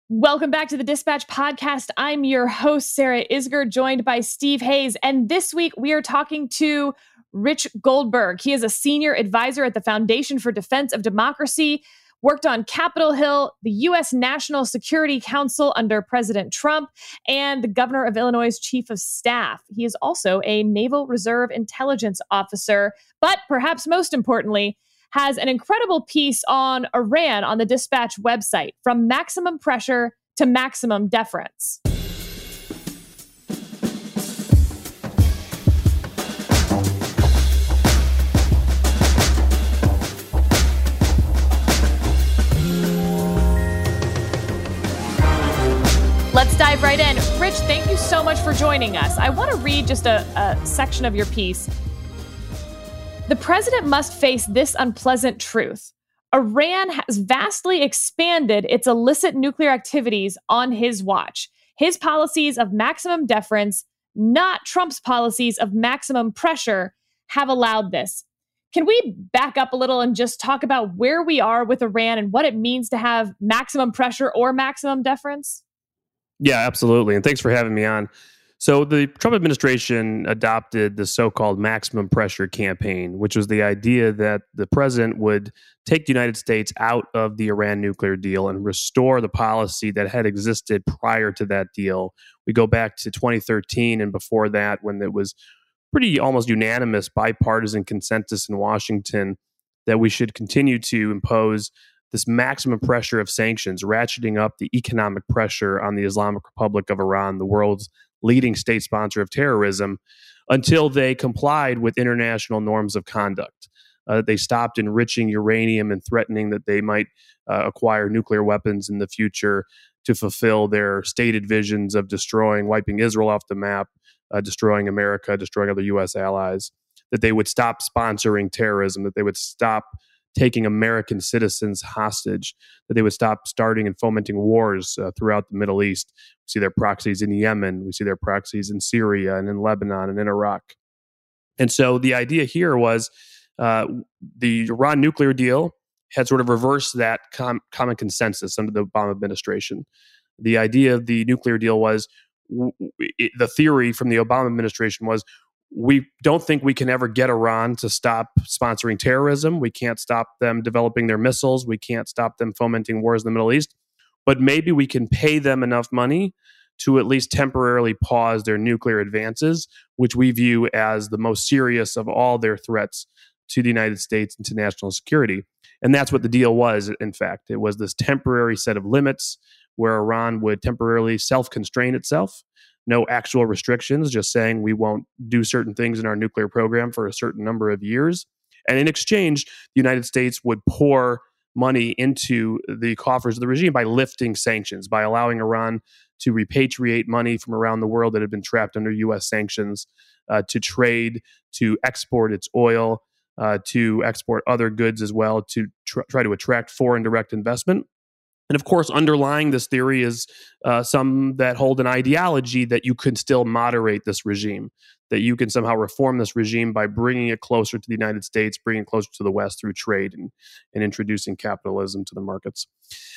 Welcome back to the Dispatch Podcast. I'm your host, Sarah Isgur, joined by Steve Hayes. And this week we are talking to Rich Goldberg. He is a senior advisor at the Foundation for Defense of Democracy, worked on Capitol Hill, the U.S. National Security Council under President Trump, and the governor of Illinois' chief of staff. He is also a Naval Reserve intelligence officer, but perhaps most importantly, has an incredible piece on Iran on the Dispatch website, From Maximum Pressure to Maximum Deference. Let's dive right in. Rich, thank you so much for joining us. I want to read just a section of your piece. The president must face this unpleasant truth. Iran has vastly expanded its illicit nuclear activities on his watch. His policies of maximum deference, not Trump's policies of maximum pressure, have allowed this. Can we back up a little and just talk about where we are with Iran and what it means to have maximum pressure or maximum deference? Yeah, absolutely. And thanks for having me on. So the Trump administration adopted the so-called maximum pressure campaign, which was the idea that the president would take the United States out of the Iran nuclear deal and restore the policy that had existed prior to that deal. We go back to 2013 and before that, when it was pretty almost unanimous bipartisan consensus in Washington that we should continue to impose this maximum pressure of sanctions, ratcheting up the economic pressure on the Islamic Republic of Iran, the world's leading state sponsor of terrorism, until they complied with international norms of conduct. They stopped enriching uranium and threatening that they might acquire nuclear weapons in the future to fulfill their stated visions of wiping Israel off the map, destroying America, destroying other U.S. allies, that they would stop sponsoring terrorism, that they would stop taking American citizens hostage, that they would stop starting and fomenting wars throughout the Middle East. We see their proxies in Yemen. We see their proxies in Syria and in Lebanon and in Iraq. And so the idea here was the Iran nuclear deal had sort of reversed that common consensus under the Obama administration. The idea of the nuclear deal was, the theory from the Obama administration was, we don't think we can ever get Iran to stop sponsoring terrorism. We can't stop them developing their missiles. We can't stop them fomenting wars in the Middle East. But maybe we can pay them enough money to at least temporarily pause their nuclear advances, which we view as the most serious of all their threats to the United States and to national security. And that's what the deal was, in fact. It was this temporary set of limits where Iran would temporarily self-constrain itself. No actual restrictions, just saying we won't do certain things in our nuclear program for a certain number of years. And in exchange, the United States would pour money into the coffers of the regime by lifting sanctions, by allowing Iran to repatriate money from around the world that had been trapped under U.S. sanctions, to trade, to export its oil, to export other goods as well, to try to attract foreign direct investment. And of course, underlying this theory is some that hold an ideology that you can still moderate this regime, that you can somehow reform this regime by bringing it closer to the United States, bringing it closer to the West through trade and introducing capitalism to the markets.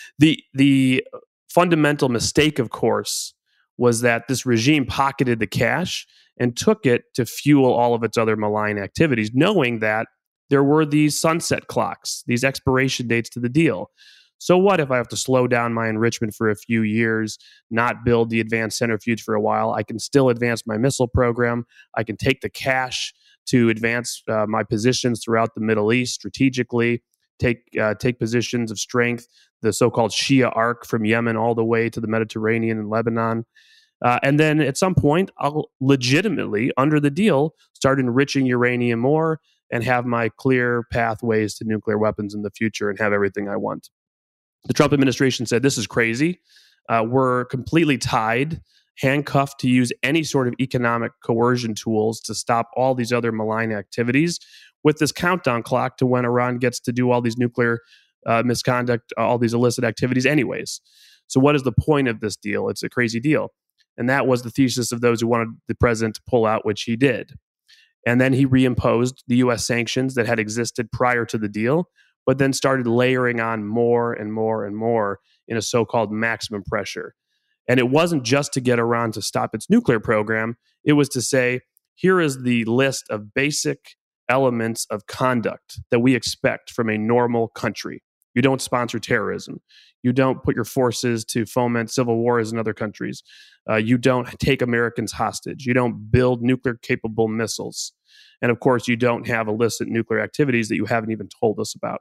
The fundamental mistake, of course, was that this regime pocketed the cash and took it to fuel all of its other malign activities, knowing that there were these sunset clocks, these expiration dates to the deal. So what if I have to slow down my enrichment for a few years, not build the advanced centrifuge for a while? I can still advance my missile program. I can take the cash to advance my positions throughout the Middle East strategically, take positions of strength, the so-called Shia arc from Yemen all the way to the Mediterranean and Lebanon. And then at some point, I'll legitimately, under the deal, start enriching uranium more and have my clear pathways to nuclear weapons in the future and have everything I want. The Trump administration said, this is crazy. We're completely tied, handcuffed to use any sort of economic coercion tools to stop all these other malign activities with this countdown clock to when Iran gets to do all these nuclear misconduct, all these illicit activities anyways. So what is the point of this deal? It's a crazy deal. And that was the thesis of those who wanted the president to pull out, which he did. And then he reimposed the U.S. sanctions that had existed prior to the deal, but then started layering on more and more and more in a so-called maximum pressure. And it wasn't just to get Iran to stop its nuclear program. It was to say, here is the list of basic elements of conduct that we expect from a normal country. You don't sponsor terrorism. You don't put your forces to foment civil wars in other countries. You don't take Americans hostage. You don't build nuclear-capable missiles. And of course, you don't have illicit nuclear activities that you haven't even told us about.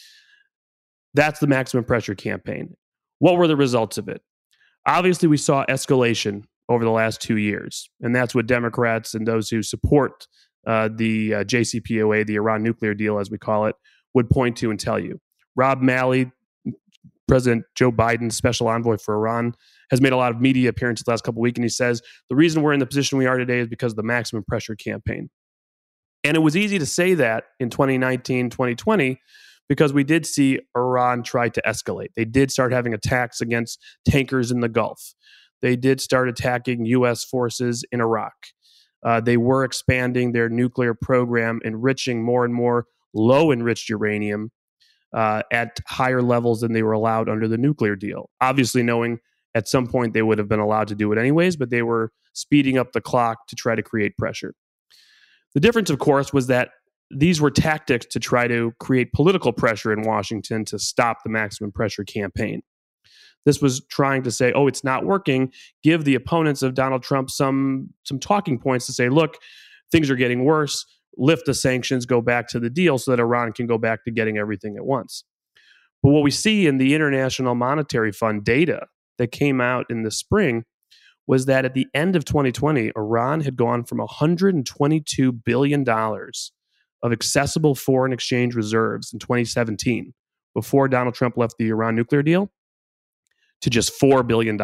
That's the maximum pressure campaign. What were the results of it? Obviously, we saw escalation over the last 2 years. And that's what Democrats and those who support the JCPOA, the Iran nuclear deal, as we call it, would point to and tell you. Rob Malley, President Joe Biden's special envoy for Iran, has made a lot of media appearances the last couple of weeks, and he says, the reason we're in the position we are today is because of the maximum pressure campaign. And it was easy to say that in 2019, 2020, because we did see Iran try to escalate. They did start having attacks against tankers in the Gulf. They did start attacking U.S. forces in Iraq. They were expanding their nuclear program, enriching more and more low-enriched uranium at higher levels than they were allowed under the nuclear deal. Obviously knowing at some point they would have been allowed to do it anyways, but they were speeding up the clock to try to create pressure. The difference, of course, was that these were tactics to try to create political pressure in Washington to stop the maximum pressure campaign. This was trying to say, oh, it's not working. Give the opponents of Donald Trump some talking points to say, look, things are getting worse. Lift the sanctions, go back to the deal so that Iran can go back to getting everything at once. But what we see in the International Monetary Fund data that came out in the spring was that at the end of 2020, Iran had gone from $122 billion of accessible foreign exchange reserves in 2017, before Donald Trump left the Iran nuclear deal, to just $4 billion.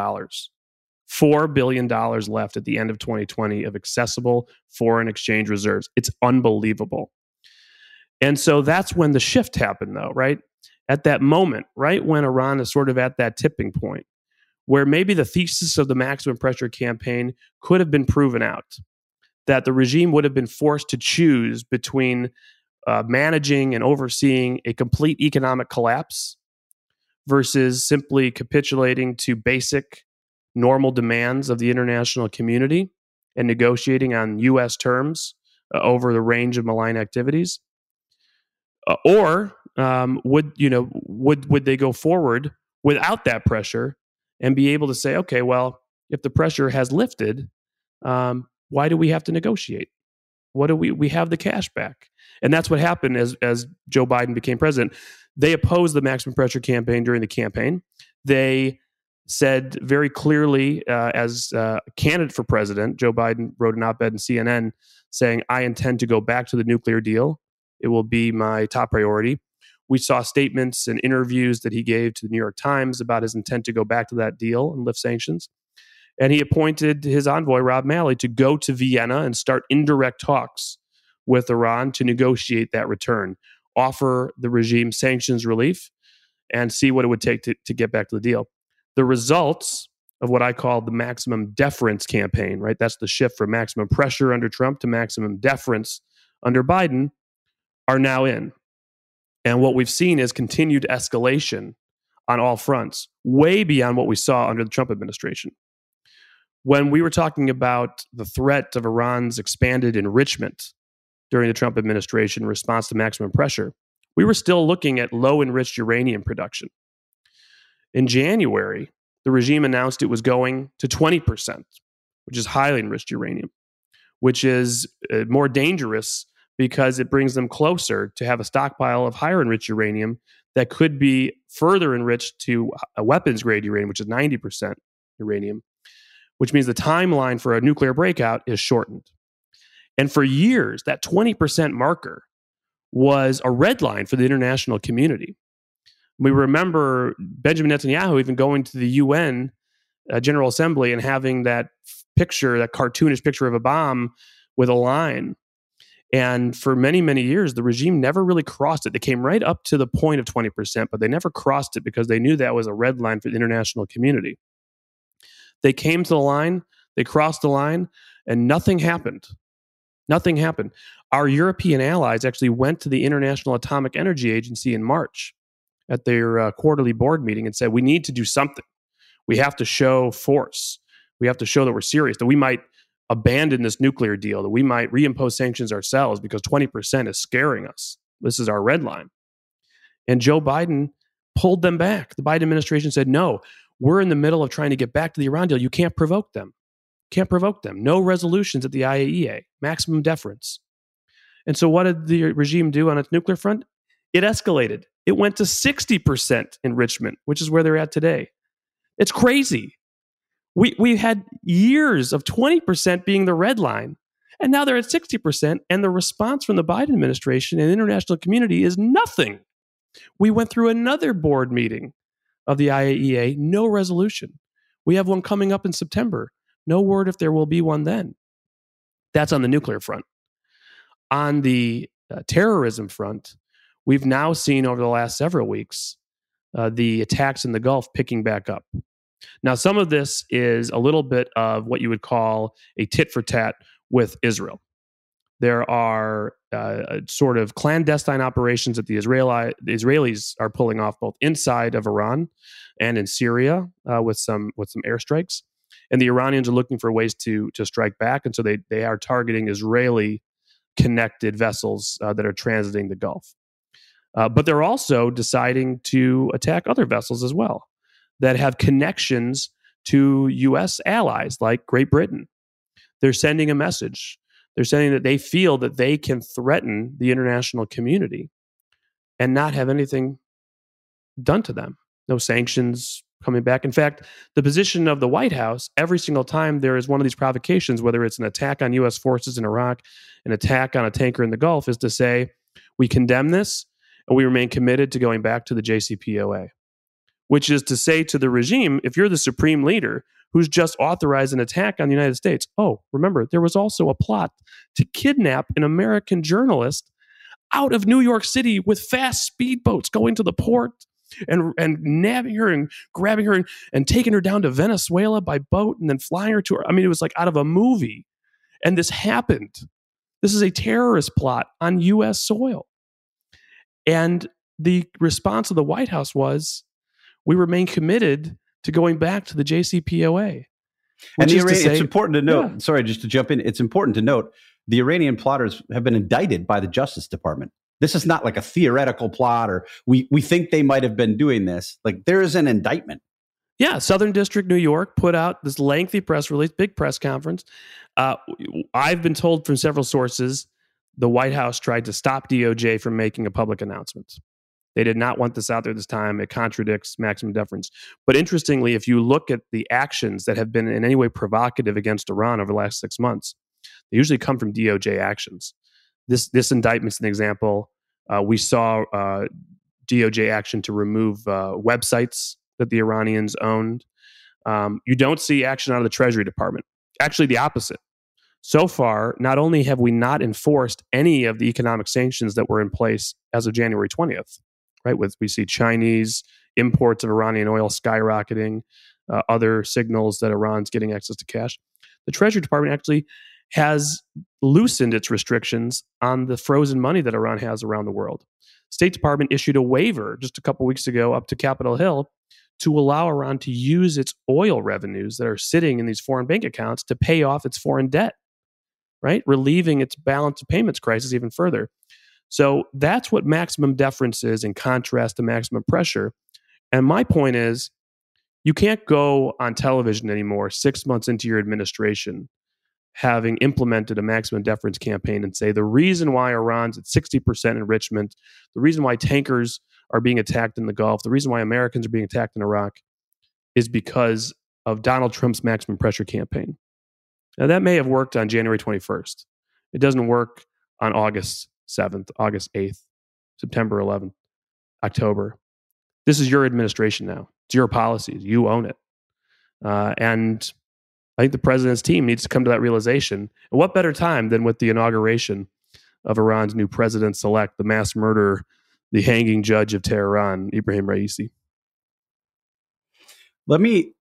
$4 billion left at the end of 2020 of accessible foreign exchange reserves. It's unbelievable. And so that's when the shift happened, though, right? At that moment, right when Iran is sort of at that tipping point, where maybe the thesis of the maximum pressure campaign could have been proven out, that the regime would have been forced to choose between managing and overseeing a complete economic collapse versus simply capitulating to basic normal demands of the international community and negotiating on U.S. terms over the range of malign activities, or would they go forward without that pressure and be able to say, okay, well, if the pressure has lifted, why do we have to negotiate? What do we have the cash back? And that's what happened as Joe Biden became president. They opposed the maximum pressure campaign during the campaign. They said very clearly, as a candidate for president, Joe Biden wrote an op-ed in CNN saying, I intend to go back to the nuclear deal. It will be my top priority. We saw statements and interviews that he gave to the New York Times about his intent to go back to that deal and lift sanctions. And he appointed his envoy, Rob Malley, to go to Vienna and start indirect talks with Iran to negotiate that return, offer the regime sanctions relief, and see what it would take to get back to the deal. The results of what I call the maximum deference campaign, right? That's the shift from maximum pressure under Trump to maximum deference under Biden, are now in. And what we've seen is continued escalation on all fronts, way beyond what we saw under the Trump administration. When we were talking about the threat of Iran's expanded enrichment during the Trump administration in response to maximum pressure, we were still looking at low-enriched uranium production. In January, the regime announced it was going to 20%, which is highly enriched uranium, which is more dangerous because it brings them closer to have a stockpile of higher enriched uranium that could be further enriched to a weapons-grade uranium, which is 90% uranium, which means the timeline for a nuclear breakout is shortened. And for years, that 20% marker was a red line for the international community. We remember Benjamin Netanyahu even going to the UN General Assembly and having that picture, that cartoonish picture of a bomb with a line. And for many, many years, the regime never really crossed it. They came right up to the point of 20%, but they never crossed it because they knew that was a red line for the international community. They came to the line, they crossed the line, and nothing happened. Nothing happened. Our European allies actually went to the International Atomic Energy Agency in March at their quarterly board meeting and said, we need to do something. We have to show force. We have to show that we're serious, that we might abandon this nuclear deal, that we might reimpose sanctions ourselves because 20% is scaring us. This is our red line. And Joe Biden pulled them back. The Biden administration said, no, we're in the middle of trying to get back to the Iran deal. You can't provoke them. Can't provoke them. No resolutions at the IAEA. Maximum deference. And so what did the regime do on its nuclear front? It escalated. It went to 60% enrichment, which is where they're at today. It's crazy. We had years of 20% being the red line, and now they're at 60%, and the response from the Biden administration and the international community is nothing. We went through another board meeting of the IAEA, no resolution. We have one coming up in September. No word if there will be one then. That's on the nuclear front. On the terrorism front, we've now seen over the last several weeks the attacks in the Gulf picking back up. Now, some of this is a little bit of what you would call a tit for tat with Israel. There are sort of clandestine operations that the Israelis are pulling off both inside of Iran and in Syria with some airstrikes. And the Iranians are looking for ways to strike back. And so they are targeting Israeli-connected vessels that are transiting the Gulf. But they're also deciding to attack other vessels as well that have connections to U.S. allies like Great Britain. They're sending a message. They're saying that they feel that they can threaten the international community and not have anything done to them. No sanctions coming back. In fact, the position of the White House, every single time there is one of these provocations, whether it's an attack on U.S. forces in Iraq, an attack on a tanker in the Gulf, is to say, we condemn this and we remain committed to going back to the JCPOA. Which is to say to the regime, if you're the supreme leader who's just authorized an attack on the United States, oh, remember, there was also a plot to kidnap an American journalist out of New York City with fast speedboats going to the port and nabbing her and grabbing her and taking her down to Venezuela by boat and then flying her to her. I mean, it was like out of a movie. And this happened. This is a terrorist plot on U.S. soil. And the response of the White House was, we remain committed to going back to the JCPOA. And it's important to note, sorry, just to jump in, it's important to note the Iranian plotters have been indicted by the Justice Department. This is not like a theoretical plot or we think they might have been doing this. Like there is an indictment. Yeah, Southern District, New York put out this lengthy press release, big press conference. I've been told from several sources the White House tried to stop DOJ from making a public announcement. They did not want this out there this time. It contradicts maximum deference. But interestingly, if you look at the actions that have been in any way provocative against Iran over the last 6 months, they usually come from DOJ actions. This indictment's an example. We saw DOJ action to remove websites that the Iranians owned. You don't see action out of the Treasury Department. Actually, the opposite. So far, not only have we not enforced any of the economic sanctions that were in place as of January 20th, right? We see Chinese imports of Iranian oil skyrocketing, other signals that Iran's getting access to cash. The Treasury Department actually has loosened its restrictions on the frozen money that Iran has around the world. State Department issued a waiver just a couple weeks ago up to Capitol Hill to allow Iran to use its oil revenues that are sitting in these foreign bank accounts to pay off its foreign debt, right? Relieving its balance of payments crisis even further. So that's what maximum deference is in contrast to maximum pressure. And my point is, you can't go on television anymore 6 months into your administration having implemented a maximum deference campaign and say the reason why Iran's at 60% enrichment, the reason why tankers are being attacked in the Gulf, the reason why Americans are being attacked in Iraq is because of Donald Trump's maximum pressure campaign. Now, that may have worked on January 21st. It doesn't work on August 7th, August 8th, September 11th, October. This is your administration now. It's your policies. You own it. And I think the president's team needs to come to that realization. And what better time than with the inauguration of Iran's new president-elect, the mass murderer, the hanging judge of Tehran, Ibrahim Raisi. Let me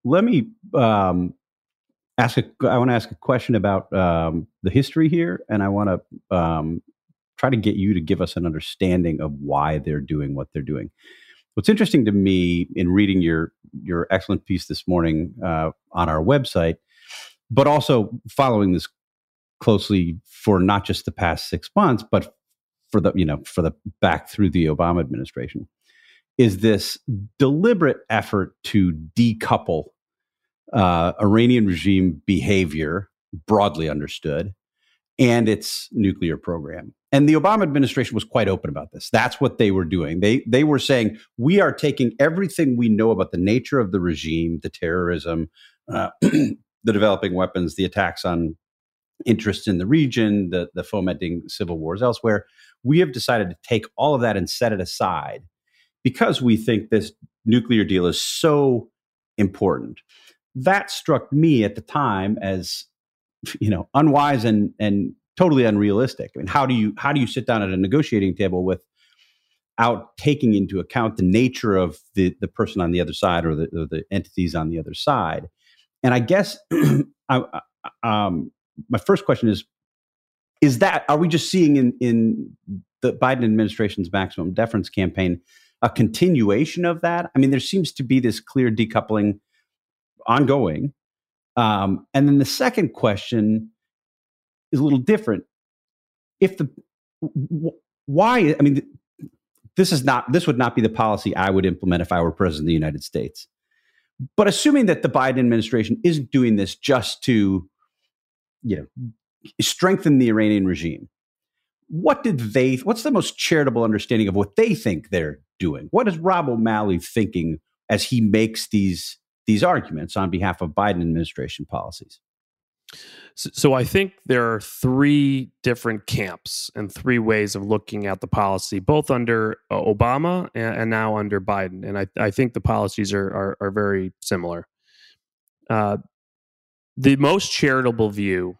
ask a question about the history here, and I want to try to get you to give us an understanding of why they're doing what they're doing. What's interesting to me in reading your excellent piece this morning on our website, but also following this closely for not just the past 6 months, but for the back through the Obama administration, is this deliberate effort to decouple Iranian regime behavior, broadly understood, and its nuclear program. And the Obama administration was quite open about this. That's what they were doing. They were saying, we are taking everything we know about the nature of the regime, the terrorism, the developing weapons, the attacks on interests in the region, the fomenting civil wars elsewhere. We have decided to take all of that and set it aside because we think this nuclear deal is so important. That struck me at the time as, unwise and totally unrealistic. I mean, how do you sit down at a negotiating table without taking into account the nature of the person on the other side or the entities on the other side? And I guess my first question is that, are we just seeing in the Biden administration's maximum deference campaign a continuation of that? I mean, there seems to be this clear decoupling ongoing. And then the second question is a little different. Why? I mean, this would not be the policy I would implement if I were president of the United States. But assuming that the Biden administration isn't doing this just to, strengthen the Iranian regime, what's the most charitable understanding of what they think they're doing? What is Rob O'Malley thinking as he makes these arguments on behalf of Biden administration policies? So I think there are three different camps and three ways of looking at the policy, both under Obama and now under Biden. And I think the policies are very similar. The most charitable view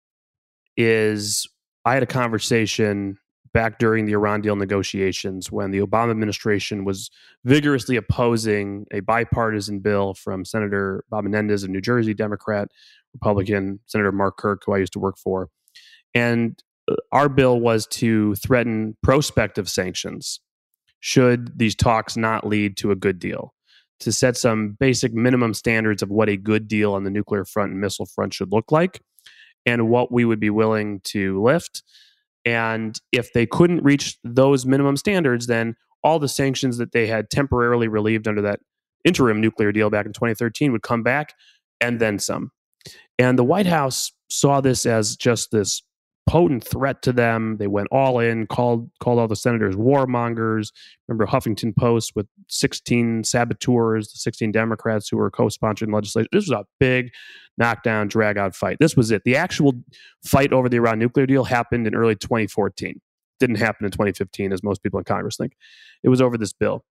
is, I had a conversation back during the Iran deal negotiations when the Obama administration was vigorously opposing a bipartisan bill from Senator Bob Menendez of New Jersey, Democrat, Republican, Senator Mark Kirk, who I used to work for. And our bill was to threaten prospective sanctions should these talks not lead to a good deal, to set some basic minimum standards of what a good deal on the nuclear front and missile front should look like and what we would be willing to lift. And if they couldn't reach those minimum standards, then all the sanctions that they had temporarily relieved under that interim nuclear deal back in 2013 would come back and then some. And the White House saw this as just this potent threat to them. They went all in, called all the senators warmongers. Remember Huffington Post with 16 saboteurs, 16 Democrats who were co-sponsoring legislation. This was a big knockdown, drag-out fight. This was it. The actual fight over the Iran nuclear deal happened in early 2014. Didn't happen in 2015, as most people in Congress think. It was over this bill.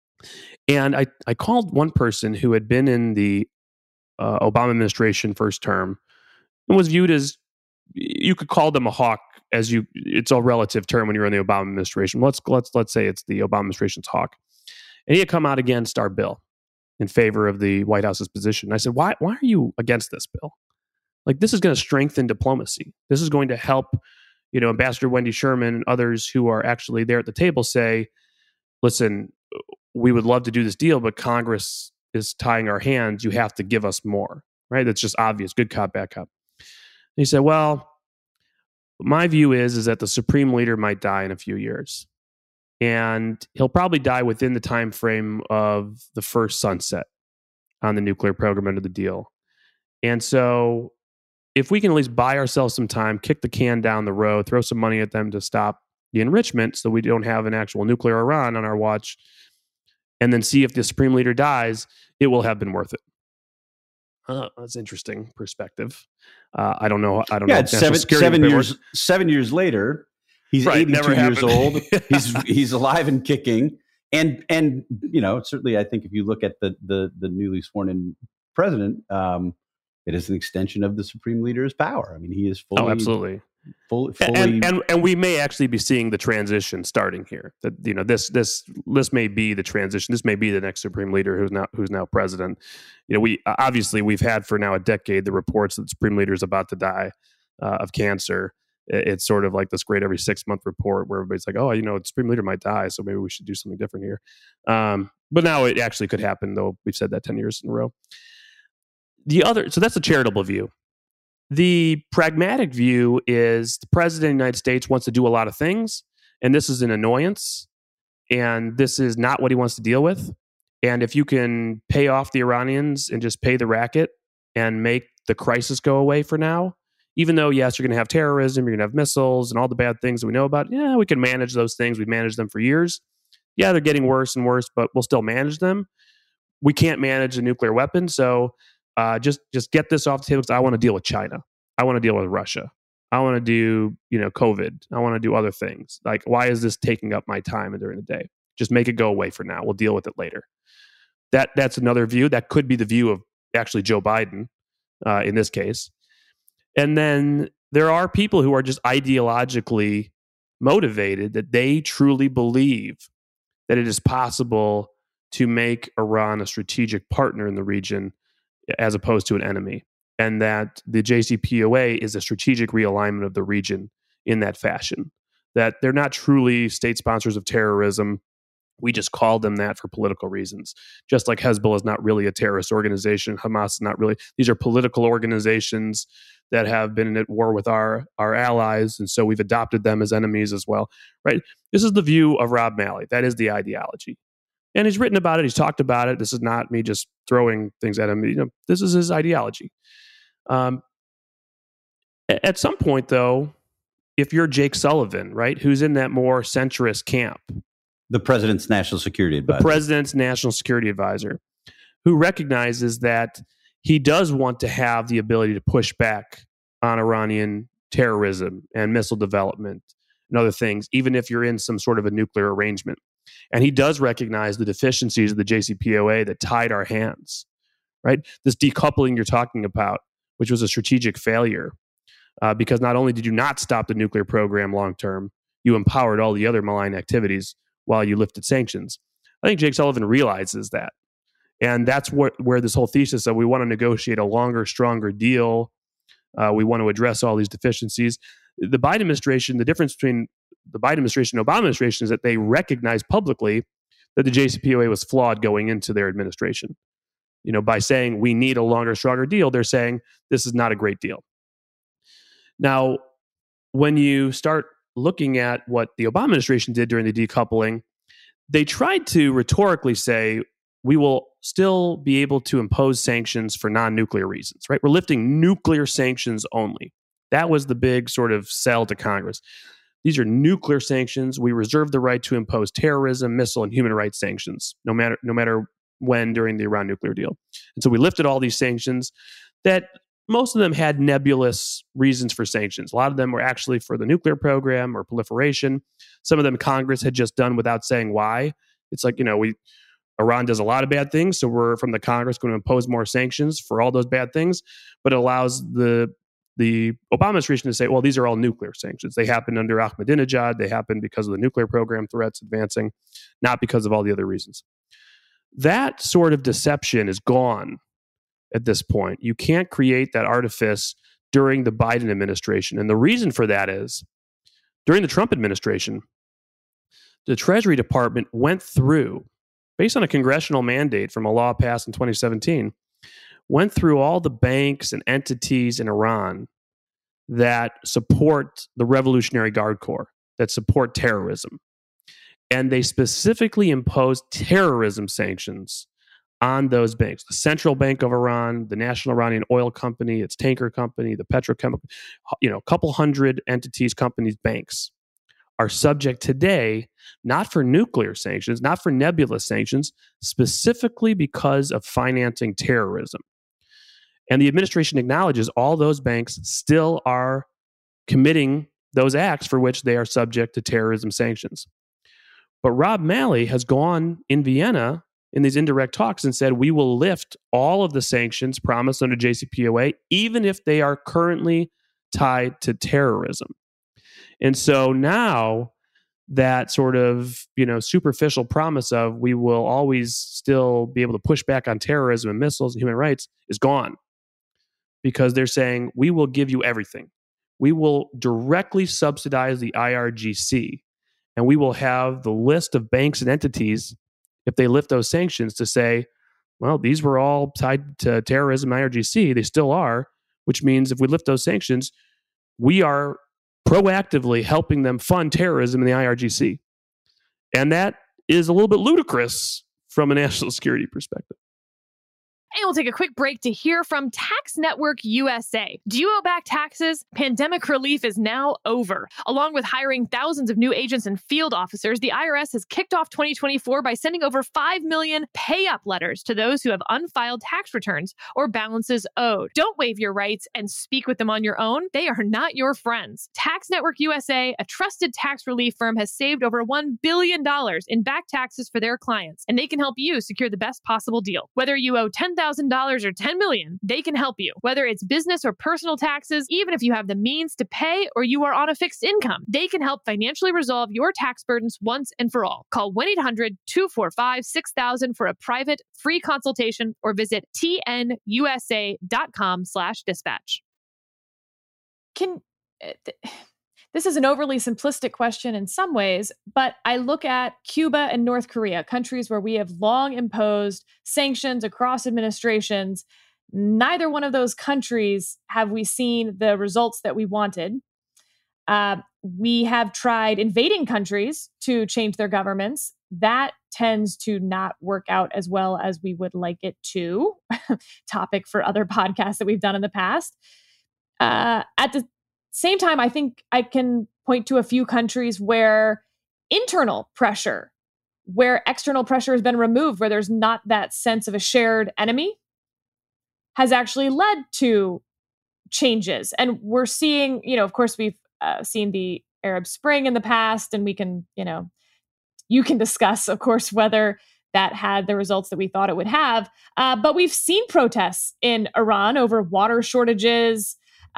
And I called one person who had been in the Obama administration first term and was viewed as, you could call them a hawk, it's a relative term when you're in the Obama administration. Let's say it's the Obama administration's hawk. And he had come out against our bill in favor of the White House's position. And I said, why are you against this bill? Like, this is going to strengthen diplomacy. This is going to help, Ambassador Wendy Sherman and others who are actually there at the table say, listen, we would love to do this deal, but Congress is tying our hands. You have to give us more, right? That's just obvious. Good cop, bad cop. And he said, well, my view is that the supreme leader might die in a few years. And he'll probably die within the time frame of the first sunset on the nuclear program under the deal. And so if we can at least buy ourselves some time, kick the can down the road, throw some money at them to stop the enrichment so we don't have an actual nuclear Iran on our watch, and then see if the supreme leader dies, it will have been worth it. That's interesting perspective. I don't know. Yeah, 7 years later, he's right, 82 years old. He's alive and kicking. And certainly I think if you look at the newly sworn in president, it is an extension of the supreme leader's power. I mean, he is fully. Oh, absolutely. Fully, and we may actually be seeing the transition starting here. That this may be the transition. This may be the next supreme leader who's now president. We've had for now a decade the reports that the supreme leader is about to die of cancer. it's sort of like this great every 6-month report where everybody's like, oh, the Supreme Leader might die, so maybe we should do something different here. But now it actually could happen, though we've said that 10 years in a row. So that's the charitable view. The pragmatic view is the president of the United States wants to do a lot of things, and this is an annoyance, and this is not what he wants to deal with. And if you can pay off the Iranians and just pay the racket and make the crisis go away for now, even though, yes, you're going to have terrorism, you're going to have missiles and all the bad things that we know about, we can manage those things. We've managed them for years. Yeah, they're getting worse and worse, but we'll still manage them. We can't manage a nuclear weapon, so just get this off the table because I want to deal with China. I want to deal with Russia. I want to do, COVID. I want to do other things. Like, why is this taking up my time during the day? Just make it go away for now. We'll deal with it later. That's another view. That could be the view of actually Joe Biden in this case. And then there are people who are just ideologically motivated that they truly believe that it is possible to make Iran a strategic partner in the region as opposed to an enemy, and that the JCPOA is a strategic realignment of the region in that fashion, that they're not truly state sponsors of terrorism. We just called them that for political reasons. Just like Hezbollah is not really a terrorist organization, Hamas is not really. These are political organizations that have been at war with our allies, and so we've adopted them as enemies as well, right? This is the view of Rob Malley. That is the ideology. And he's written about it. He's talked about it. This is not me just throwing things at him. This is his ideology. At some point, though, if you're Jake Sullivan, right, who's in that more centrist camp, the president's national security advisor, who recognizes that he does want to have the ability to push back on Iranian terrorism and missile development and other things, even if you're in some sort of a nuclear arrangement. And he does recognize the deficiencies of the JCPOA that tied our hands, right? This decoupling you're talking about, which was a strategic failure, because not only did you not stop the nuclear program long-term, you empowered all the other malign activities while you lifted sanctions. I think Jake Sullivan realizes that. And that's where this whole thesis that we want to negotiate a longer, stronger deal, we want to address all these deficiencies. The Biden administration, the difference between the Biden administration and Obama administration is that they recognize publicly that the JCPOA was flawed going into their administration. By saying we need a longer, stronger deal, they're saying this is not a great deal. Now, when you start looking at what the Obama administration did during the decoupling, they tried to rhetorically say, we will still be able to impose sanctions for non-nuclear reasons, right? We're lifting nuclear sanctions only. That was the big sort of sell to Congress. These are nuclear sanctions. We reserve the right to impose terrorism, missile, and human rights sanctions, no matter when during the Iran nuclear deal. And so we lifted all these sanctions that most of them had nebulous reasons for sanctions. A lot of them were actually for the nuclear program or proliferation. Some of them Congress had just done without saying why. It's like, Iran does a lot of bad things, so we're from the Congress going to impose more sanctions for all those bad things. But it allows the Obama administration to say, well, these are all nuclear sanctions. They happened under Ahmadinejad. They happened because of the nuclear program threats advancing, not because of all the other reasons. That sort of deception is gone at this point. You can't create that artifice during the Biden administration. And the reason for that is, during the Trump administration, the Treasury Department went through, based on a congressional mandate from a law passed in 2017, went through all the banks and entities in Iran that support the Revolutionary Guard Corps, that support terrorism. And they specifically imposed terrorism sanctions on those banks. The Central Bank of Iran, the National Iranian Oil Company, its tanker company, the petrochemical, a couple hundred entities, companies, banks are subject today, not for nuclear sanctions, not for nebulous sanctions, specifically because of financing terrorism. And the administration acknowledges all those banks still are committing those acts for which they are subject to terrorism sanctions. But Rob Malley has gone in Vienna in these indirect talks and said, we will lift all of the sanctions promised under JCPOA, even if they are currently tied to terrorism. And so now that sort of, superficial promise of we will always still be able to push back on terrorism and missiles and human rights is gone, because they're saying, we will give you everything. we will directly subsidize the IRGC, and we will have the list of banks and entities, if they lift those sanctions, to say, well, these were all tied to terrorism, IRGC. They still are, which means if we lift those sanctions, we are proactively helping them fund terrorism in the IRGC. And that is a little bit ludicrous from a national security perspective. And we'll take a quick break to hear from Tax Network USA. Do you owe back taxes? Pandemic relief is now over. Along with hiring thousands of new agents and field officers, the IRS has kicked off 2024 by sending over 5 million pay-up letters to those who have unfiled tax returns or balances owed. Don't waive your rights and speak with them on your own. They are not your friends. Tax Network USA, a trusted tax relief firm, has saved over $1 billion in back taxes for their clients, and they can help you secure the best possible deal. Whether you owe $10,000 or $10 million, they can help you. Whether it's business or personal taxes, even if you have the means to pay or you are on a fixed income, they can help financially resolve your tax burdens once and for all. Call 1-800-245-6000 for a private free consultation or visit tnusa.com/dispatch. This is an overly simplistic question in some ways, but I look at Cuba and North Korea, countries where we have long imposed sanctions across administrations. Neither one of those countries have we seen the results that we wanted. We have tried invading countries to change their governments. That tends to not work out as well as we would like it to. Topic for other podcasts that we've done in the past. At the same time, I think I can point to a few countries where internal pressure, where external pressure has been removed, where there's not that sense of a shared enemy, has actually led to changes. And we're seeing, of course, we've seen the Arab Spring in the past, and we can, you can discuss, of course, whether that had the results that we thought it would have. But we've seen protests in Iran over water shortages,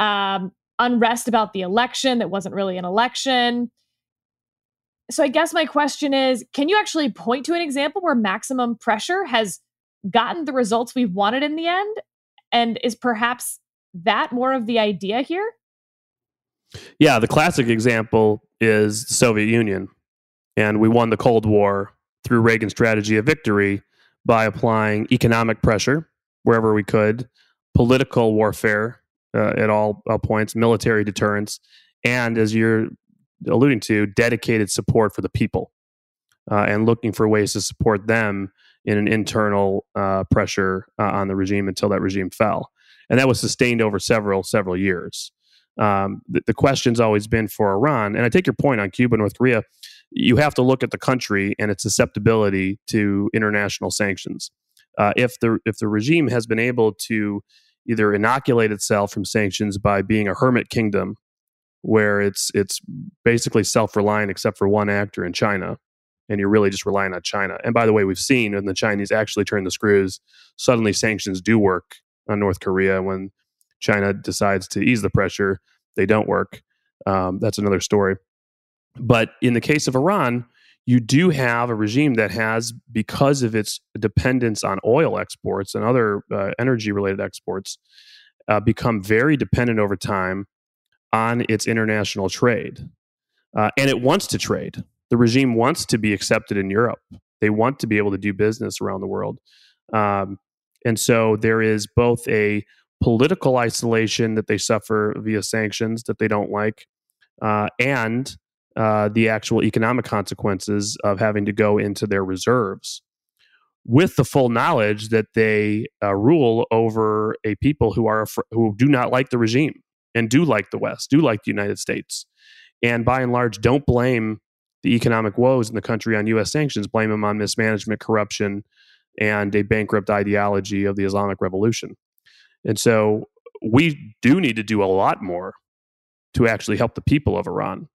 unrest about the election that wasn't really an election. So I guess my question is, can you actually point to an example where maximum pressure has gotten the results we wanted in the end? And is perhaps that more of the idea here? Yeah, the classic example is the Soviet Union. And we won the Cold War through Reagan's strategy of victory by applying economic pressure wherever we could, political warfare, at all points, military deterrence, and, as you're alluding to, dedicated support for the people, and looking for ways to support them in an internal pressure on the regime until that regime fell. And that was sustained over several years. The question's always been for Iran, and I take your point on Cuba and North Korea, you have to look at the country and its susceptibility to international sanctions. If the regime has been able to either inoculate itself from sanctions by being a hermit kingdom, where it's basically self-reliant except for one actor in China, and you're really just relying on China. And by the way, we've seen when the Chinese actually turn the screws, suddenly sanctions do work on North Korea. When China decides to ease the pressure, they don't work. That's another story. But in the case of Iran, you do have a regime that has, because of its dependence on oil exports and other energy-related exports, become very dependent over time on its international trade. And it wants to trade. The regime wants to be accepted in Europe. They want to be able to do business around the world. And so there is both a political isolation that they suffer via sanctions that they don't like, and the actual economic consequences of having to go into their reserves, with the full knowledge that they rule over a people who do not like the regime and do like the West, do like the United States, and by and large don't blame the economic woes in the country on U.S. sanctions, blame them on mismanagement, corruption, and a bankrupt ideology of the Islamic Revolution. And so we do need to do a lot more to actually help the people of Iran.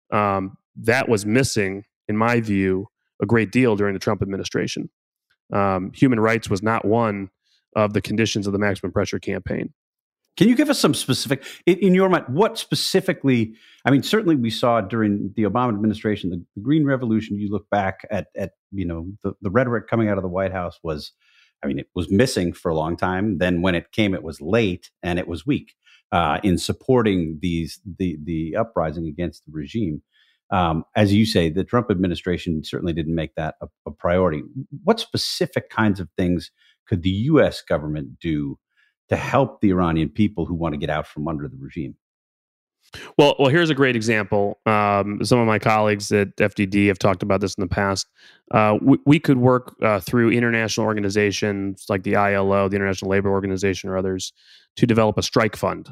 That was missing, in my view, a great deal during the Trump administration. Human rights was not one of the conditions of the maximum pressure campaign. Can you give us some specific, in your mind, what specifically, I mean, certainly we saw during the Obama administration, the Green Revolution, you look back at the rhetoric coming out of the White House was, I mean, it was missing for a long time. Then when it came, it was late and it was weak. in supporting the uprising against the regime. As you say, the Trump administration certainly didn't make that a priority. What specific kinds of things could the U.S. government do to help the Iranian people who want to get out from under the regime? Well, here's a great example. Some of my colleagues at FDD have talked about this in the past. We could work through international organizations like the ILO, the International Labor Organization, or others to develop a strike fund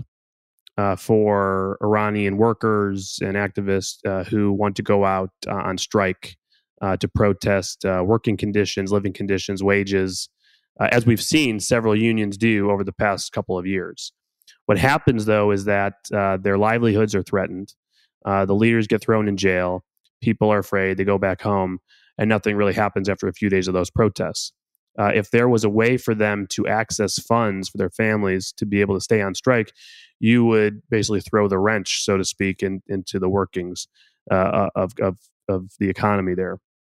for Iranian workers and activists who want to go out on strike to protest working conditions, living conditions, wages, as we've seen several unions do over the past couple of years. What happens, though, is that their livelihoods are threatened. The leaders get thrown in jail. People are afraid. They go back home, and nothing really happens after a few days of those protests. If there was a way for them to access funds for their families to be able to stay on strike, you would basically throw the wrench, so to speak, into the workings of the economy there.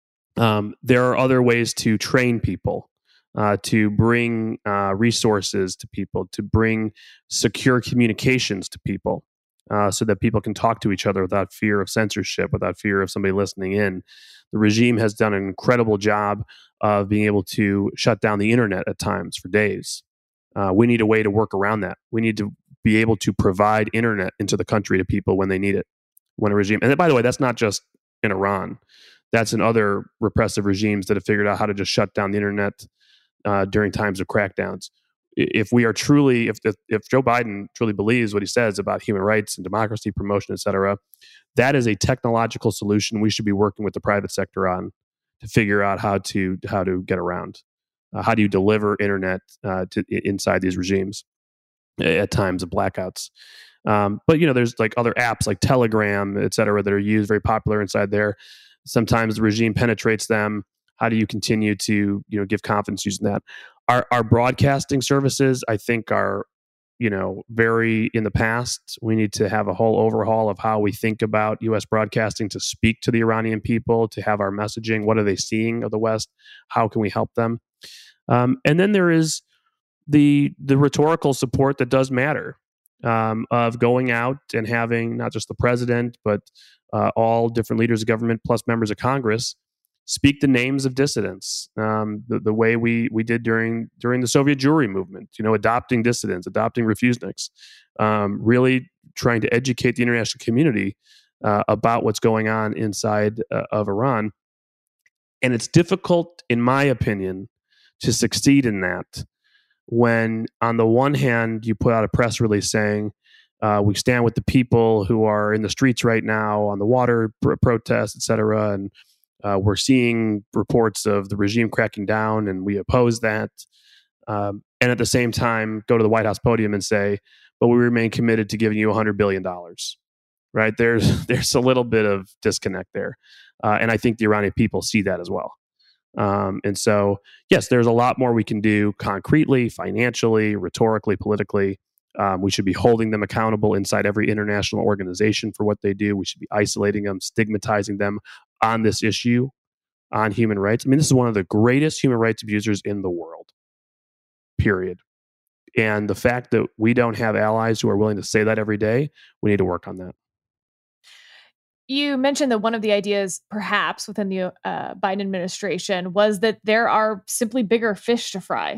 There are other ways to train people, to bring resources to people, to bring secure communications to people, so that people can talk to each other without fear of censorship, without fear of somebody listening in. The regime has done an incredible job of being able to shut down the internet at times for days. We need a way to work around that. We need to be able to provide internet into the country to people when they need it, when a regime. And by the way, that's not just in Iran. That's in other repressive regimes that have figured out how to just shut down the internet during times of crackdowns. If we are truly, if Joe Biden truly believes what he says about human rights and democracy promotion, et cetera, that is a technological solution we should be working with the private sector on to figure out how to get around. How do you deliver internet inside these regimes at times of blackouts? But there's like other apps like Telegram, et cetera, that are used, very popular inside there. Sometimes the regime penetrates them. How do you continue to give confidence using that? Our broadcasting services, I think, are very in the past. We need to have a whole overhaul of how we think about U.S. broadcasting to speak to the Iranian people, to have our messaging. What are they seeing of the West? How can we help them? And then there is the rhetorical support that does matter, of going out and having not just the president, but all different leaders of government plus members of Congress speak the names of dissidents, the way we did during the Soviet Jewry movement, adopting dissidents, adopting refuseniks, really trying to educate the international community about what's going on inside of Iran. And it's difficult, in my opinion, to succeed in that when, on the one hand, you put out a press release saying, we stand with the people who are in the streets right now on the water protests, et cetera, and we're seeing reports of the regime cracking down, and we oppose that. And at the same time, go to the White House podium and say, "But we remain committed to giving you $100 billion." Right? There's a little bit of disconnect there, and I think the Iranian people see that as well. And so, yes, there's a lot more we can do concretely, financially, rhetorically, politically. We should be holding them accountable inside every international organization for what they do. We should be isolating them, stigmatizing them on this issue, on human rights. I mean, this is one of the greatest human rights abusers in the world, period. And the fact that we don't have allies who are willing to say that every day, we need to work on that. You mentioned that one of the ideas, perhaps within the Biden administration, was that there are simply bigger fish to fry.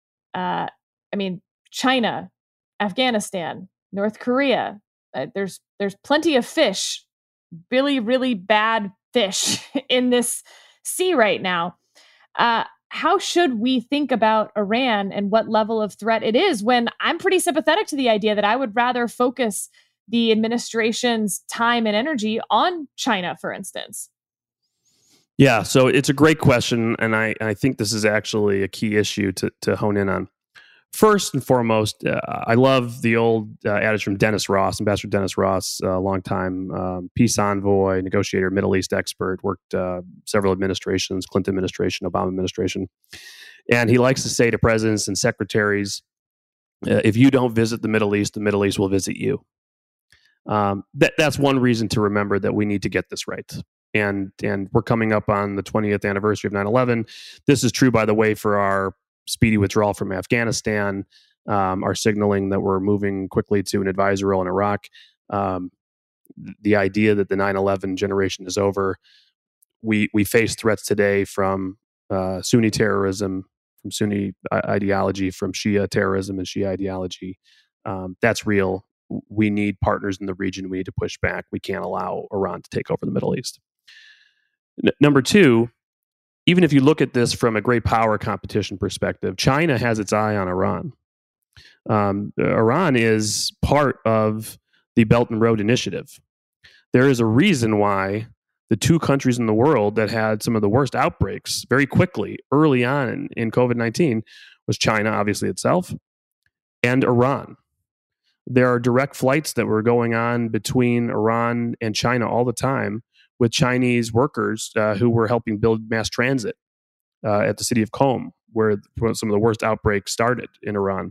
China, Afghanistan, North Korea. There's plenty of fish, really, really bad fish in this sea right now. How should we think about Iran and what level of threat it is, when I'm pretty sympathetic to the idea that I would rather focus the administration's time and energy on China, for instance? Yeah, so it's a great question, and I think this is actually a key issue to hone in on. First and foremost, I love the old adage from Dennis Ross, Ambassador Dennis Ross, a longtime peace envoy, negotiator, Middle East expert, worked several administrations, Clinton administration, Obama administration. And he likes to say to presidents and secretaries, if you don't visit the Middle East will visit you. That's one reason to remember that we need to get this right. And we're coming up on the 20th anniversary of 9/11. This is true, by the way, for our speedy withdrawal from Afghanistan. are signaling that we're moving quickly to an advisor role in Iraq. The idea that the 9/11 generation is over. We face threats today from Sunni terrorism, from Sunni ideology, from Shia terrorism and Shia ideology. That's real. We need partners in the region. We need to push back. We can't allow Iran to take over the Middle East. Number two, even if you look at this from a great power competition perspective, China has its eye on Iran. Iran is part of the Belt and Road Initiative. There is a reason why the two countries in the world that had some of the worst outbreaks very quickly early on in COVID-19 was China, obviously itself, and Iran. There are direct flights that were going on between Iran and China all the time with Chinese workers who were helping build mass transit at the city of Qom, where some of the worst outbreaks started in Iran.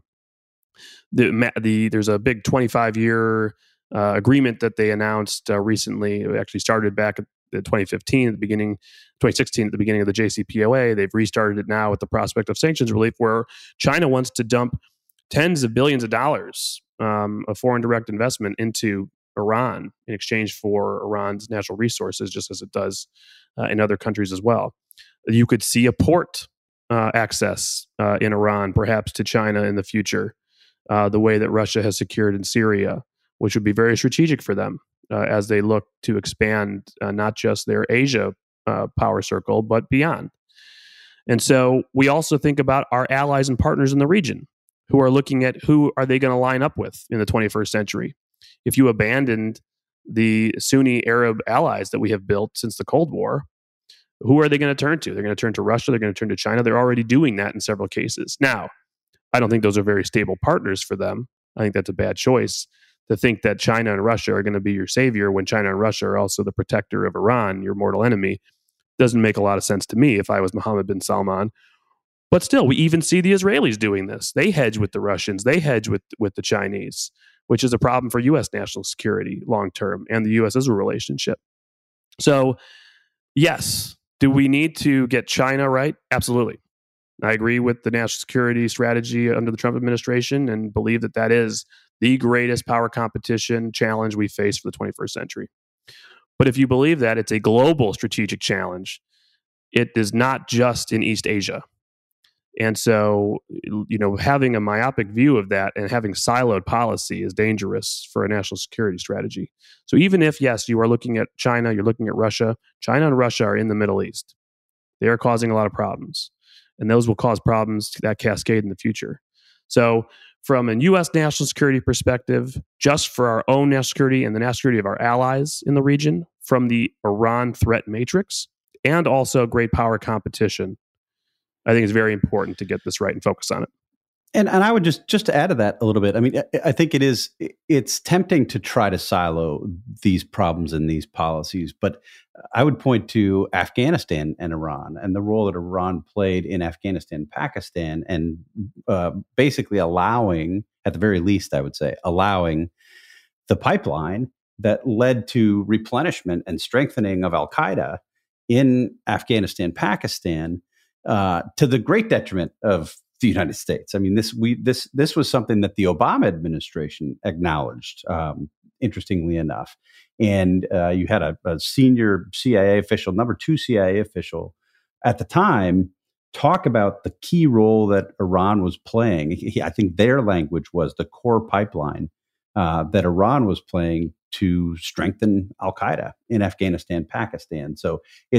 There's a big 25-year agreement that they announced recently. It actually started back at 2015, 2016, at the beginning of the JCPOA. They've restarted it now with the prospect of sanctions relief, where China wants to dump tens of billions of dollars of foreign direct investment into Iran in exchange for Iran's natural resources, just as it does in other countries as well. You could see a port access in Iran, perhaps to China in the future, the way that Russia has secured in Syria, which would be very strategic for them as they look to expand not just their Asia power circle, but beyond. And so we also think about our allies and partners in the region who are looking at who are they going to line up with in the 21st century. If you abandoned the Sunni Arab allies that we have built since the Cold War, who are they going to turn to? They're going to turn to Russia. They're going to turn to China. They're already doing that in several cases. Now, I don't think those are very stable partners for them. I think that's a bad choice to think that China and Russia are going to be your savior when China and Russia are also the protector of Iran, your mortal enemy. Doesn't make a lot of sense to me if I was Mohammed bin Salman. But still, we even see the Israelis doing this. They hedge with the Russians. They hedge with the Chinese, which is a problem for U.S. national security long term and the U.S.-Israel relationship. So, yes, do we need to get China right? Absolutely. I agree with the national security strategy under the Trump administration and believe that that is the greatest power competition challenge we face for the 21st century. But if you believe that, it's a global strategic challenge. It is not just in East Asia. And so, having a myopic view of that and having siloed policy is dangerous for a national security strategy. So even if, yes, you are looking at China, you're looking at Russia, China and Russia are in the Middle East. They are causing a lot of problems. And those will cause problems that cascade in the future. So from a U.S. national security perspective, just for our own national security and the national security of our allies in the region, from the Iran threat matrix, and also great power competition, I think it's very important to get this right and focus on it. And I would just to add to that a little bit. I mean, I think it's tempting to try to silo these problems and these policies, but I would point to Afghanistan and Iran and the role that Iran played in Afghanistan and Pakistan, and basically allowing, at the very least, I would say, allowing the pipeline that led to replenishment and strengthening of al-Qaeda in Afghanistan, Pakistan, to the great detriment of the United States. I mean, this was something that the Obama administration acknowledged, interestingly enough. And you had a senior CIA official, number 2 CIA official at the time, talk about the key role that Iran was playing. I think their language was the core pipeline that Iran was playing to strengthen al-Qaeda in Afghanistan, Pakistan. So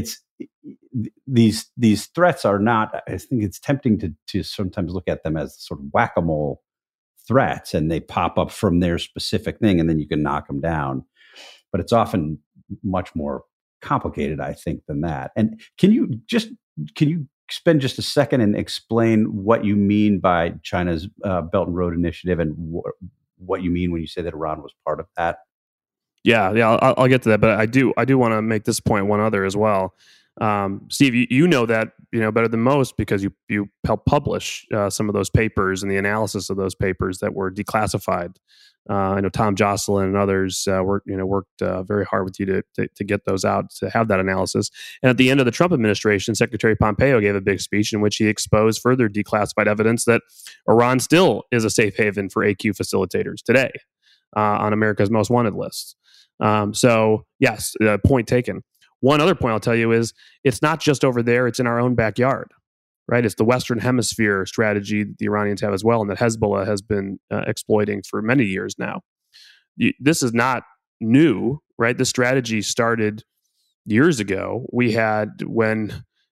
these threats are not, I think it's tempting to sometimes look at them as sort of whack-a-mole threats, and they pop up from their specific thing and then you can knock them down. But it's often much more complicated, I think, than that. And can you spend just a second and explain what you mean by China's Belt and Road Initiative and what you mean when you say that Iran was part of that? Yeah, I'll get to that, but I do want to make this point one other as well. Steve, you know that better than most because you helped publish some of those papers and the analysis of those papers that were declassified. I know Tom Jocelyn and others worked very hard with you to get those out, to have that analysis. And at the end of the Trump administration, Secretary Pompeo gave a big speech in which he exposed further declassified evidence that Iran still is a safe haven for AQ facilitators today on America's most wanted list. So yes, point taken. One other point I'll tell you is it's not just over there, it's in our own backyard, right? It's the Western Hemisphere strategy that the Iranians have as well, and that Hezbollah has been exploiting for many years now. This is not new, right? This strategy started years ago. We had when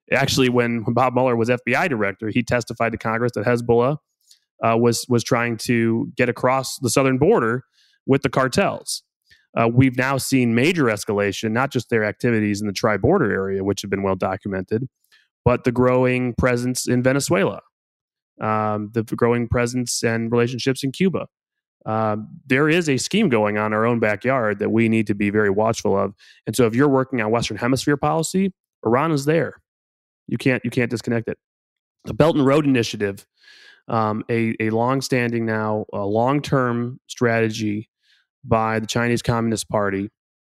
Bob Mueller was FBI director, he testified to Congress that Hezbollah was trying to get across the southern border with the cartels. We've now seen major escalation, not just their activities in the tri-border area, which have been well documented, but the growing presence in Venezuela, the growing presence and relationships in Cuba. There is a scheme going on in our own backyard that we need to be very watchful of. And so if you're working on Western Hemisphere policy, Iran is there. You can't disconnect it. The Belt and Road Initiative, a long-standing now, a long-term strategy by the Chinese Communist Party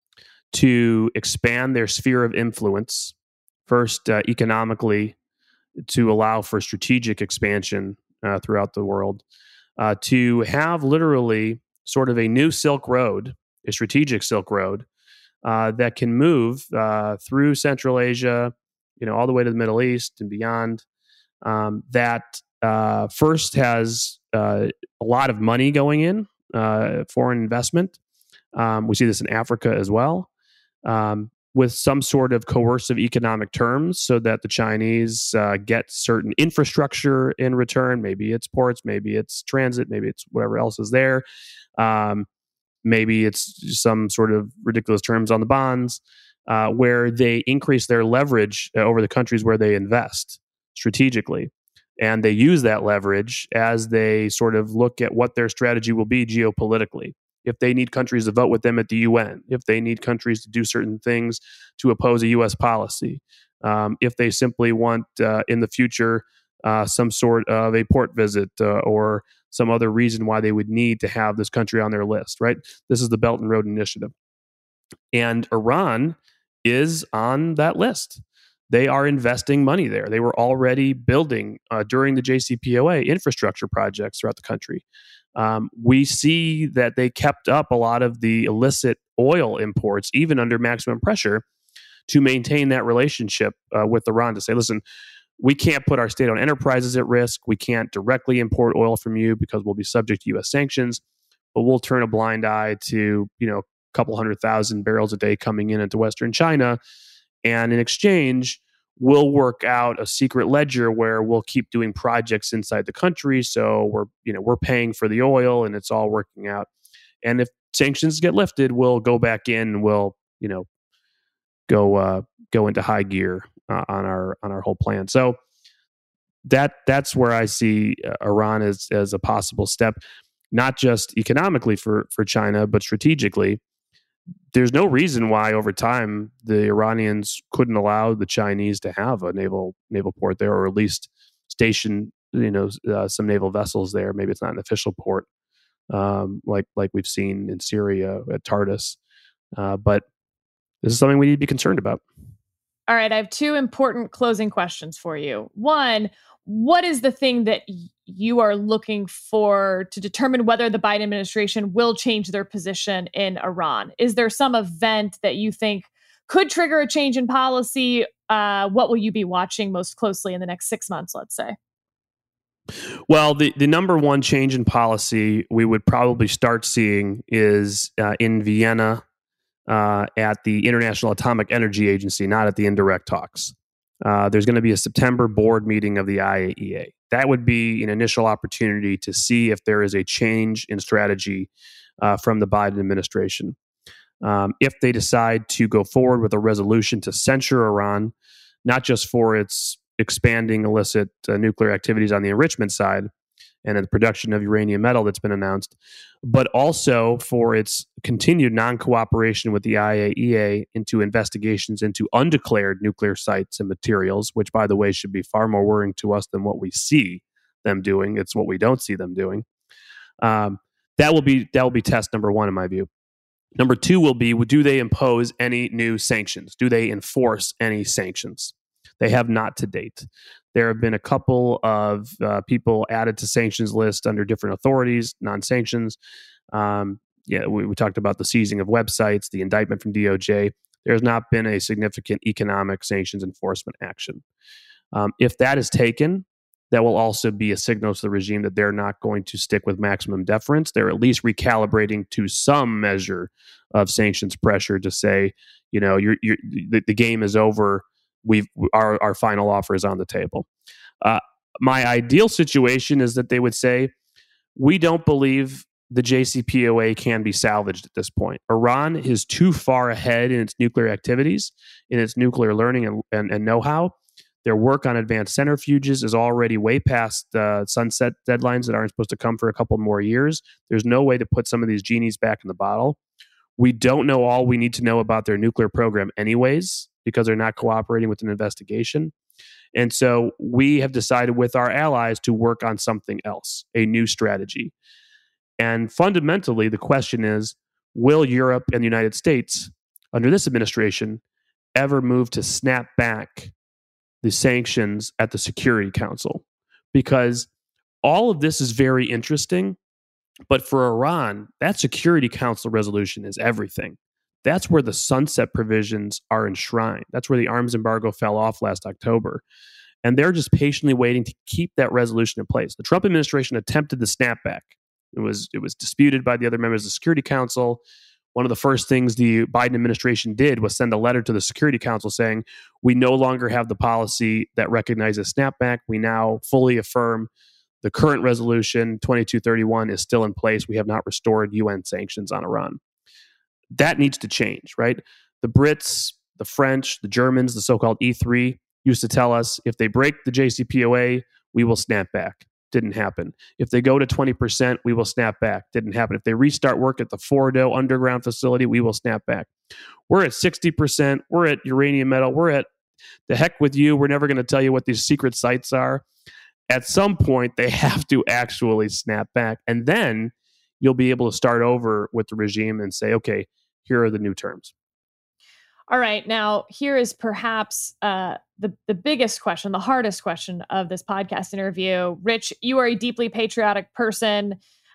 to expand their sphere of influence, first economically, to allow for strategic expansion throughout the world, to have literally sort of a new Silk Road, a strategic Silk Road that can move through Central Asia, all the way to the Middle East and beyond. That first has a lot of money going in, foreign investment. We see this in Africa as well, with some sort of coercive economic terms so that the Chinese get certain infrastructure in return. Maybe it's ports, maybe it's transit, maybe it's whatever else is there. Maybe it's some sort of ridiculous terms on the bonds where they increase their leverage over the countries where they invest strategically. And they use that leverage as they sort of look at what their strategy will be geopolitically. If they need countries to vote with them at the UN, if they need countries to do certain things to oppose a U.S. policy, if they simply want in the future some sort of a port visit or some other reason why they would need to have this country on their list, right? This is the Belt and Road Initiative. And Iran is on that list. They are investing money there. They were already building during the JCPOA infrastructure projects throughout the country. We see that they kept up a lot of the illicit oil imports, even under maximum pressure, to maintain that relationship with Iran to say, listen, we can't put our state-owned enterprises at risk. We can't directly import oil from you because we'll be subject to U.S. sanctions, but we'll turn a blind eye to, a couple 100,000 barrels a day coming in into Western China. And in exchange, we'll work out a secret ledger where we'll keep doing projects inside the country. So we're paying for the oil and it's all working out. And if sanctions get lifted, we'll go back in and we'll, go into high gear on our whole plan. So that's where I see Iran as a possible step, not just economically for China, but strategically. There's no reason why over time the Iranians couldn't allow the Chinese to have a naval port there, or at least station some naval vessels there. Maybe it's not an official port like we've seen in Syria at Tartus, but this is something we need to be concerned about. All right, I have two important closing questions for you. One, what is the thing that you are looking for to determine whether the Biden administration will change their position in Iran? Is there some event that you think could trigger a change in policy? What will you be watching most closely in the next 6 months, let's say? Well, the number one change in policy we would probably start seeing is in Vienna at the International Atomic Energy Agency, not at the indirect talks. There's going to be a September board meeting of the IAEA. That would be an initial opportunity to see if there is a change in strategy from the Biden administration. If they decide to go forward with a resolution to censure Iran, not just for its expanding illicit nuclear activities on the enrichment side, and the production of uranium metal that's been announced, but also for its continued non-cooperation with the IAEA into investigations into undeclared nuclear sites and materials, which, by the way, should be far more worrying to us than what we see them doing. It's what we don't see them doing. That will be test number one, in my view. Number two will be, do they impose any new sanctions? Do they enforce any sanctions? They have not to date. There have been a couple of people added to sanctions list under different authorities, non-sanctions. We talked about the seizing of websites, the indictment from DOJ. There's not been a significant economic sanctions enforcement action. If that is taken, that will also be a signal to the regime that they're not going to stick with maximum deference. They're at least recalibrating to some measure of sanctions pressure to say, the game is over. Our final offer is on the table. My ideal situation is that they would say, we don't believe the JCPOA can be salvaged at this point. Iran is too far ahead in its nuclear activities, in its nuclear learning and know-how. Their work on advanced centrifuges is already way past sunset deadlines that aren't supposed to come for a couple more years. There's no way to put some of these genies back in the bottle. We don't know all we need to know about their nuclear program anyways, because they're not cooperating with an investigation. And so we have decided with our allies to work on something else, a new strategy. And fundamentally, the question is, will Europe and the United States, under this administration, ever move to snap back the sanctions at the Security Council? Because all of this is very interesting, but for Iran, that Security Council resolution is everything. That's where the sunset provisions are enshrined. That's where the arms embargo fell off last October. And they're just patiently waiting to keep that resolution in place. The Trump administration attempted the snapback. It was disputed by the other members of the Security Council. One of the first things the Biden administration did was send a letter to the Security Council saying, we no longer have the policy that recognizes snapback. We now fully affirm the current resolution, 2231, is still in place. We have not restored UN sanctions on Iran. That needs to change, right? The Brits, the French, the Germans, the so-called E3 used to tell us, if they break the JCPOA, we will snap back. Didn't happen. If they go to 20%, we will snap back. Didn't happen. If they restart work at the Fordo underground facility, we will snap back. We're at 60%. We're at uranium metal. We're at the heck with you. We're never going to tell you what these secret sites are. At some point, they have to actually snap back. And then you'll be able to start over with the regime and say, okay, here are the new terms. All right. Now, here is perhaps the biggest question, the hardest question of this podcast interview. Rich, you are a deeply patriotic person.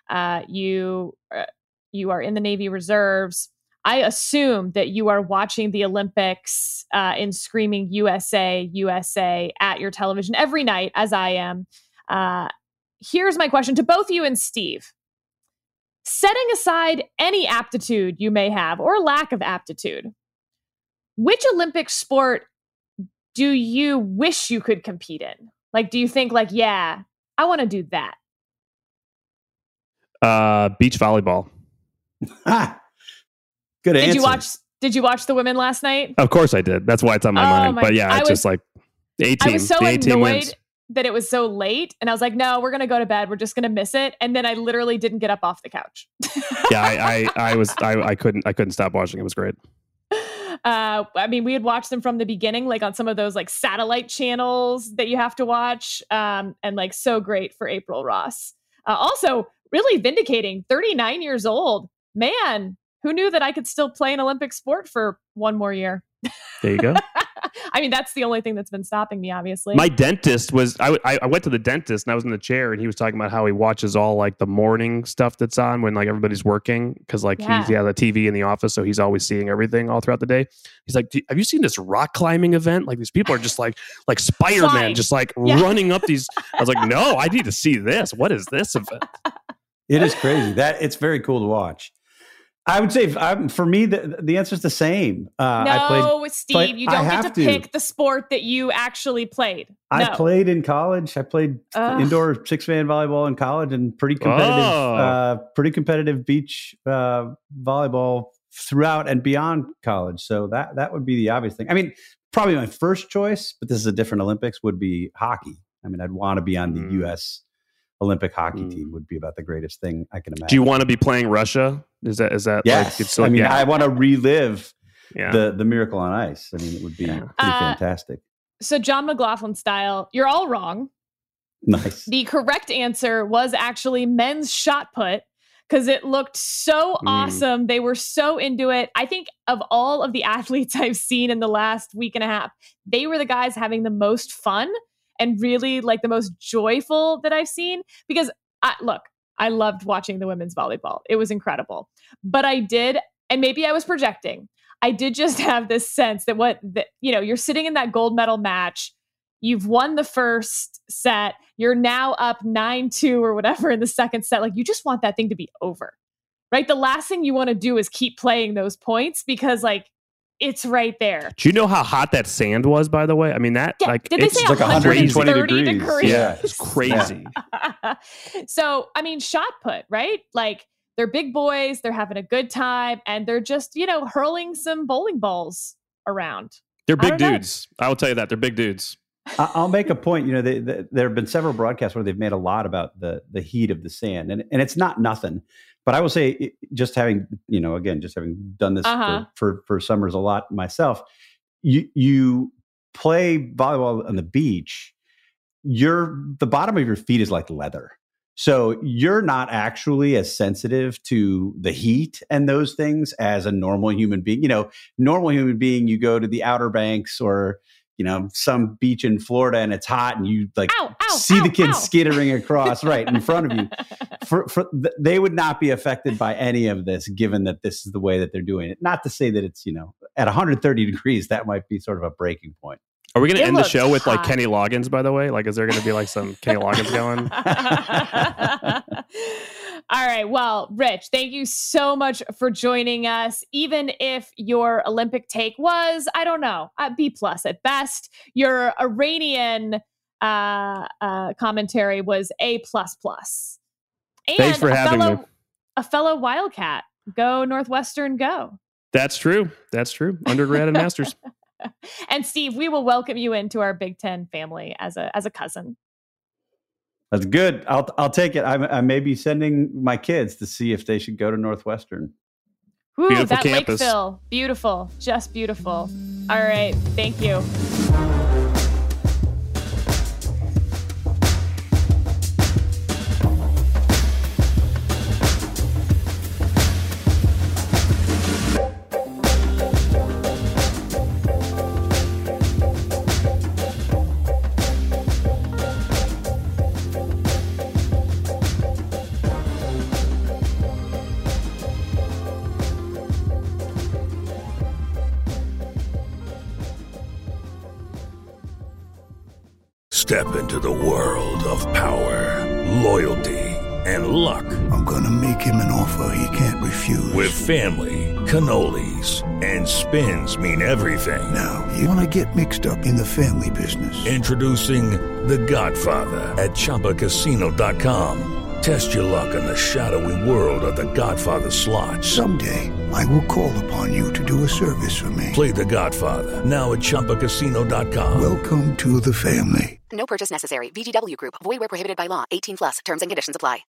You are in the Navy Reserves. I assume that you are watching the Olympics and screaming USA, USA at your television every night, as I am. Here's my question to both you and Steve. Setting aside any aptitude you may have or lack of aptitude, which Olympic sport do you wish you could compete in? Like, do you think I want to do that? Beach volleyball. Good answer. Did you watch the women last night? Of course I did. That's why it's on my mind. But yeah, it's just like A-team. I was so annoyed wins. that it was so late. And I was like, no, we're going to go to bed. We're just going to miss it. And then I literally didn't get up off the couch. Yeah, I couldn't stop watching. It was great. We had watched them from the beginning, like on some of those like satellite channels that you have to watch. And like so great for April Ross. Also really vindicating, 39 years old, man. Who knew that I could still play an Olympic sport for one more year? There you go. I mean, that's the only thing that's been stopping me, obviously. My dentist was, I went to the dentist and I was in the chair and he was talking about how he watches all like the morning stuff that's on when like everybody's working. Cause like he has a TV in the office. So he's always seeing everything all throughout the day. He's like, have you seen this rock climbing event? Like these people are just like Spider-Man, just like running up these. I was like, no, I need to see this. What is this event? It is crazy. It's very cool to watch. I would say, for me, the answer is the same. Steve, you don't get to pick the sport that you actually played. No. I played in college. I played indoor 6-man volleyball in college and pretty competitive beach volleyball throughout and beyond college. So that would be the obvious thing. I mean, probably my first choice, but this is a different Olympics, would be hockey. I mean, I'd want to be on the U.S. Olympic hockey team would be about the greatest thing I can imagine. Do you want to be playing Russia? Is that yes? Like, I want to relive the Miracle on Ice. I mean, it would be pretty fantastic. So John McLaughlin style, you're all wrong. Nice. The correct answer was actually men's shot put, because it looked so awesome. They were so into it. I think of all of the athletes I've seen in the last week and a half, they were the guys having the most fun and really like the most joyful that I've seen. Because I loved watching the women's volleyball. It was incredible. But I did, and maybe I was projecting, I did just have this sense that you're sitting in that gold medal match. You've won the first set. You're now up 9-2 or whatever in the second set. Like, you just want that thing to be over, right? The last thing you want to do is keep playing those points because, like, it's right there. Do you know how hot that sand was, by the way? I mean, did they say like 120 degrees? Yeah, it's crazy. So, I mean, shot put, right? Like, they're big boys. They're having a good time. And they're just, hurling some bowling balls around. They're big dudes. I will tell you that. They're big dudes. I'll make a point. There have been several broadcasts where they've made a lot about the heat of the sand, and it's not nothing. But I will say, just having done this for summers a lot myself, you play volleyball on the beach. The bottom of your feet is like leather, so you're not actually as sensitive to the heat and those things as a normal human being. Normal human being, you go to the Outer Banks or some beach in Florida and it's hot and you see the kids skittering across right in front of you. They would not be affected by any of this, given that this is the way that they're doing it. Not to say that it's, at 130 degrees, that might be sort of a breaking point. Are we going to end the show with like Kenny Loggins, by the way? Like, is there going to be like some Kenny Loggins going? All right. Well, Rich, thank you so much for joining us. Even if your Olympic take was, I don't know, B+ at best, your Iranian commentary was A++. And thanks for having me. A fellow Wildcat. Go Northwestern, go. That's true. Undergrad and masters. And Steve, we will welcome you into our Big Ten family as a cousin. That's good. I'll take it. I may be sending my kids to see if they should go to Northwestern. Ooh, beautiful that campus. Lakeville. Beautiful. Just beautiful. All right. Thank you. Step into the world of power, loyalty, and luck. I'm gonna make him an offer he can't refuse. With family, cannolis, and spins mean everything. Now, you wanna get mixed up in the family business. Introducing The Godfather at ChumbaCasino.com. Test your luck in the shadowy world of The Godfather slot. Someday, I will call upon you to do a service for me. Play The Godfather, now at ChumbaCasino.com. Welcome to the family. No purchase necessary. VGW Group. Void where prohibited by law. 18+. Terms and conditions apply.